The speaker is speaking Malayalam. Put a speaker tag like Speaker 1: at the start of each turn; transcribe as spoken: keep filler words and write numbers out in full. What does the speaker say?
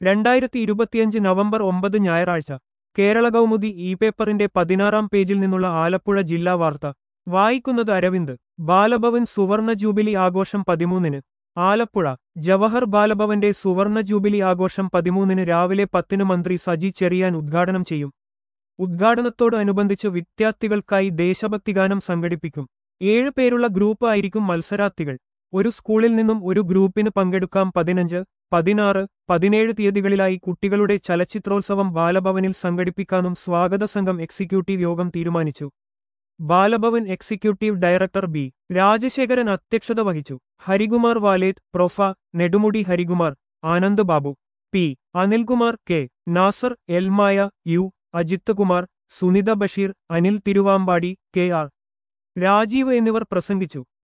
Speaker 1: രണ്ടായിരത്തി ഇരുപത്തിയഞ്ച് നവംബർ ഒമ്പത് ഞായറാഴ്ച കേരള കൗമുദി ഇ പേപ്പറിന്റെ പതിനാറാം പേജിൽ നിന്നുള്ള ആലപ്പുഴ ജില്ലാ വാർത്ത വായിക്കുന്നത് അരവിന്ദ്. ബാലഭവൻ സുവർണ ജൂബിലി ആഘോഷം പതിമൂന്നിന്. ആലപ്പുഴ ജവഹർ ബാലഭവന്റെ സുവർണ ജൂബിലി ആഘോഷം പതിമൂന്നിന് രാവിലെ പത്തിന് മന്ത്രി സജി ചെറിയാൻ ഉദ്ഘാടനം ചെയ്യും. ഉദ്ഘാടനത്തോട് അനുബന്ധിച്ച് വിദ്യാർത്ഥികൾക്കായി ദേശഭക്തിഗാനം സംഘടിപ്പിക്കും. ഏഴ് പേരുള്ള ഗ്രൂപ്പ് ആയിരിക്കും മത്സരാർത്ഥികൾ. ഒരു സ്കൂളിൽ നിന്നും ഒരു ഗ്രൂപ്പിന് പങ്കെടുക്കാം. പതിനഞ്ച്, പതിനാറ്, പതിനേഴ് തീയതികളിലായി കുട്ടികളുടെ ചലച്ചിത്രോത്സവം ബാലഭവനിൽ സംഘടിപ്പിക്കാനും സ്വാഗത സംഘം എക്സിക്യൂട്ടീവ് യോഗം തീരുമാനിച്ചു. Balabhavan executive director B Rajasekharan അധ്യക്ഷത വഹിച്ചു. Harikumar Valett, prof. Nedumudi Harikumar, Anand Babu, P. Anilkumar, K. Nasar, എൽമായ, U. Ajith Kumar, Sunitha Basheer, Anil Thiruvambady, K. R. Rajeev എന്നിവർ പ്രസംഗിച്ചു.